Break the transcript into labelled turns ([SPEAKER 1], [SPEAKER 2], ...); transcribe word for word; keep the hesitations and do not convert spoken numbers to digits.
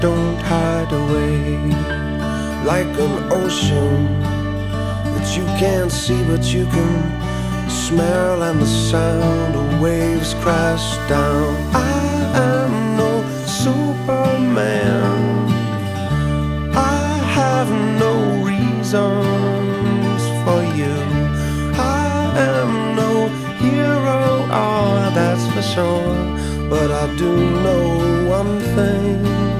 [SPEAKER 1] don't hide away, like an ocean that you can't see but you can smell, and the sound of waves crash down. I am no Superman, I have no reasons for you. I am no hero, oh, that's for sure. But I do know one thing,